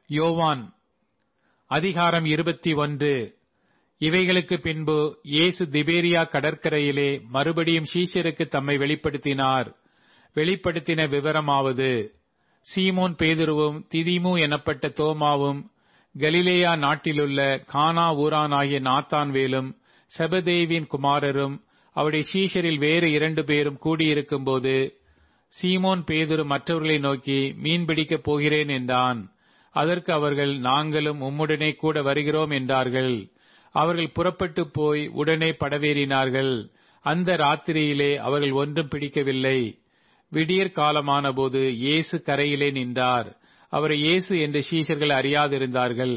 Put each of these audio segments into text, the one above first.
யோவான் அதிகாரம் 21. இவைகளுக்கு பின்பு இயேசு திபேரியா கடற்கரையிலே மறுபடியும் சீஷருக்கு தம்மை வெளிப்படுத்தினார். வெளிப்படுத்தின விவரமாவது: சீமோன் பேதுருவும் திதிமு எனப்பட்ட தோமாவும் கலிலேயா நாட்டிலுள்ள கானா ஊரானாகிய நாத்தான்வேலும் செபதேவின் குமாரரும் அவருடைய சீஷரில் வேறு 2 பேரும் கூடியிருக்கும்போது, சீமோன் பேதுரு மற்றவர்களை நோக்கி, மீன் பிடிக்கப் போகிறேன் என்றான். அதற்கு அவர்கள், நாங்களும் உம்முடனே கூட வருகிறோம் என்றார்கள். அவர்கள் புறப்பட்டு போய் உடனே படவேறினார்கள். அந்த ராத்திரியிலே அவர்கள் ஒன்றும் பிடிக்கவில்லை. விடியற் காலமான போது இயேசு கரையிலே நின்றார். அவரை இயேசு என்று சீஷர்கள் அறியாதிருந்தார்கள்.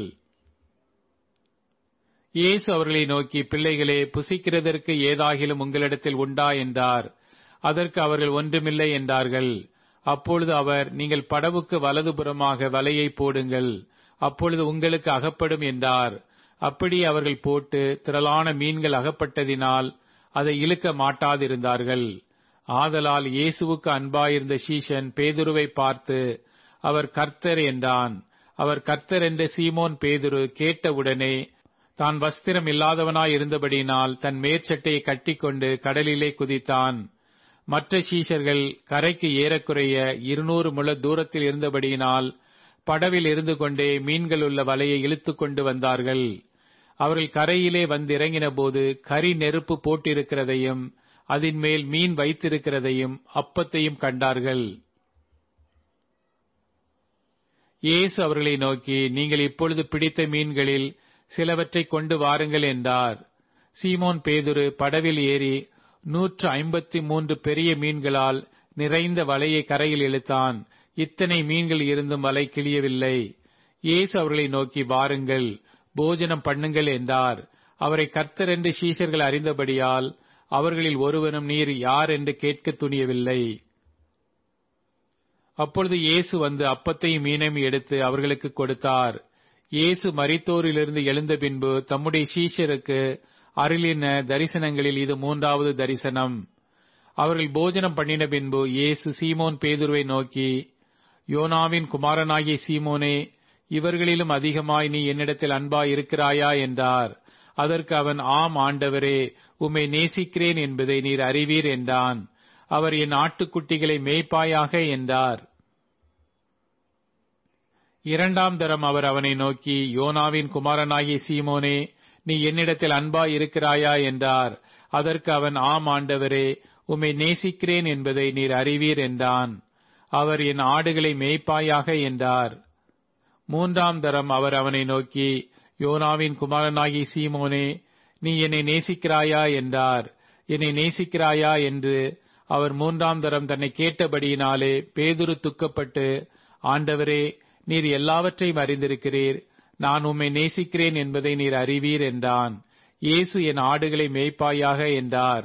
இயேசு அவர்களை நோக்கி, பிள்ளைகளே, புசிக்கிறதற்கு ஏதாகிலும் உங்களிடத்தில் உண்டா என்றார். அதற்கு அவர்கள் ஒன்றுமில்லை என்றார்கள். அப்பொழுது அவர், நீங்கள் படவுக்கு வலதுபுறமாக வலையை போடுங்கள், அப்பொழுது உங்களுக்கு அகப்படும் என்றார். அப்படி அவர்கள் போட்டு திரளான மீன்கள் அகப்பட்டதினால் அதை இழுக்க மாட்டாதிருந்தார்கள். ஆதலால் இயேசுவுக்கு அன்பாயிருந்த சீஷன் பேதுருவை பார்த்து, அவர் கர்த்தர் என்றான். அவர் கர்த்தர் என்று சீமோன் பேதுரு கேட்டவுடனே தான் வஸ்திரம் இல்லாதவனாய் இருந்தபடியினால் தன் மேற்சட்டையை கட்டிக்கொண்டு கடலிலே குதித்தான். மற்ற சீஷர்கள் கரைக்கு ஏறக்குறைய 200 முழ தூரத்தில் இருந்தபடியினால் படவில் இருந்து கொண்டே மீன்கள் உள்ள வலையை இழுத்துக் கொண்டு வந்தார்கள். அவர்கள் கரையிலே வந்திறங்கின போது கரி நெருப்பு போட்டிருக்கிறதையும் அதன் மேல் மீன் வைத்திருக்கிறதையும் அப்பத்தையும் கண்டார்கள். இயேசு அவர்களை நோக்கி, நீங்கள் இப்பொழுது பிடித்த மீன்களில் சிலவற்றை கொண்டு வாருங்கள் என்றார். சீமோன் பேதுரு படவில் ஏறி 153 பெரிய மீன்களால் நிறைந்த வலையை கரையில் இழுத்தான். இத்தனை மீன்கள் இருந்தும் வலை கிழியவில்லை. இயேசு அவர்களை நோக்கி, வாருங்கள், போஜனம் பண்ணுங்கள் என்றார். அவரை கர்த்தர் என்று சீஷர்கள் அறிந்தபடியால் அவர்களில் ஒருவனும் நீர் யார் என்று கேட்க துணியவில்லை. அப்பொழுது இயேசு வந்து அப்பத்தையும் மீனையும் எடுத்து அவர்களுக்கு கொடுத்தார். இயேசு மரித்தோரிலிருந்து எழுந்த பின்பு தம்முடைய சீஷருக்கு அருளின தரிசனங்களில் இது 3வது தரிசனம். அவர்கள் போஜனம் பண்ணின பின்பு இயேசு சீமோன் பேதுருவை நோக்கி, யோனாவின் குமாரனாகிய சீமோனே, இவர்களிலும் அதிகமாய் நீ என்னிடத்தில் அன்பாய் இருக்கிறாயா என்றார். அதற்கு அவன், ஆம் ஆண்டவரே, உம்மை நேசிக்கிறேன் என்பதை நீர் அறிவீர் என்றான். அவர், என் ஆட்டுக்குட்டிகளை மேய்ப்பாயாக என்றார். 2ஆம் தரம் அவர் அவனை நோக்கி, யோனாவின் குமாரனாகிய சீமோனே, நீ என்னிடத்தில் அன்பாய் இருக்கிறாயா என்றார். அதற்கு அவன், ஆம் ஆண்டவரே, உம்மை நேசிக்கிறேன் என்பதை நீர் அறிவீர் என்றான். அவர், என் ஆடுகளை மேய்ப்பாயாக என்றார். 3ஆம் தரம் அவர் அவனை நோக்கி, யோனாவின் குமாரனாகிய சீமோனே, நீ என்னை நேசிக்கிறாயா என்றார். என்னை நேசிக்கிறாயா என்று அவர் 3ஆம் தரம் தன்னை கேட்டபடியினாலே பேதுரு துக்கப்பட்டு, ஆண்டவரே, நீர் எல்லாவற்றையும் அறிந்திருக்கிறீர், நான் உம்மை நேசிக்கிறேன் என்பதை நீர் அறிவீர் என்றான். இயேசு, என் ஆடுகளை மேய்ப்பாயாக என்றார்.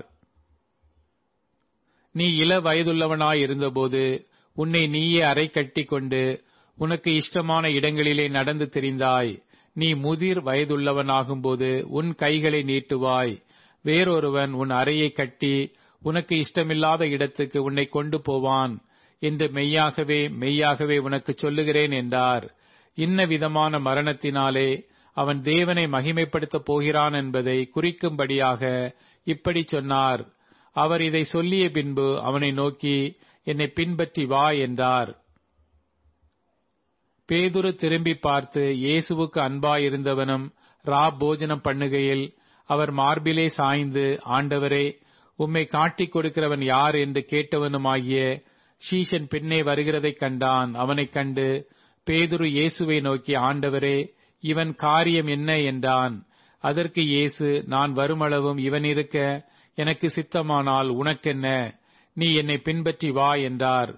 நீ இள வயதுள்ளவனாய் இருந்தபோது உன்னை நீயே அரை கட்டி கொண்டு உனக்கு இஷ்டமான இடங்களிலே நடந்து திரிந்தாய். நீ முதிர் வயதுள்ளவனாகும்போது உன் கைகளை நீட்டுவாய், வேறொருவன் உன் அறையை கட்டி உனக்கு இஷ்டமில்லாத இடத்துக்கு உன்னை கொண்டு போவான் என்று மெய்யாகவே மெய்யாகவே உனக்கு சொல்லுகிறேன் என்றார். இன்ன விதமான மரணத்தினாலே அவன் தேவனை மகிமைப்படுத்தப் போகிறான் என்பதை குறிக்கும்படியாக இப்படி சொன்னார். அவர் இதை சொல்லிய பின்பு அவனை நோக்கி, என்னை பின்பற்றி வா என்றார். பேதுரு திரும்பி பார்த்து இயேசுவுக்கு அன்பாயிருந்தவனும் போஜனம் பண்ணுகையில் அவர் மார்பிலே சாய்ந்து, ஆண்டவரே, உம்மை காட்டிக் கொடுக்கிறவன் யார் என்று கேட்டவனுமாகிய சீஷன் பின்னே வருகிறதைக் கண்டான். அவனைக் கண்டு பேதுரு இயேசுவை நோக்கி, ஆண்டவரே, இவன் காரியம் என்ன என்றான். அதற்கு இயேசு, நான் வருமளவும் இவன் இருக்க எனக்கு சித்தமானால் உனக்கென்ன, நீ என்னை பின்பற்றி வா என்றார்.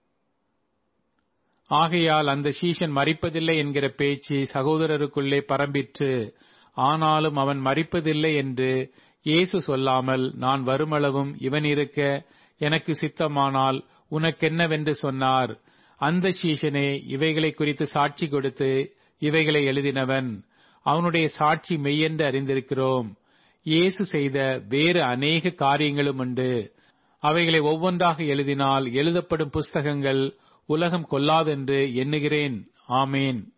ஆகையால் அந்த சீஷன் மரிப்பதில்லை என்கிற பேச்சு சகோதரருக்குள்ளே பரம்பிற்று. ஆனாலும் அவன் மரிப்பதில்லை என்று இயேசு சொல்லாமல், நான் வருமளவும் இவன் இருக்க எனக்கு சித்தமானால் உனக்கென்னவென்று சொன்னார். அந்த சீஷனே இவைகளை குறித்து சாட்சி கொடுத்து இவைகளை எழுதினவன். அவனுடைய சாட்சி மெய்யென்று அறிந்திருக்கிறோம். இயேசு செய்த வேறு அநேக காரியங்களும் உண்டு. அவைகளை ஒவ்வொன்றாக எழுதினால் எழுதப்படும் புஸ்தகங்கள் உலகம் கொள்ளாதென்று எண்ணுகிறேன். ஆமேன்.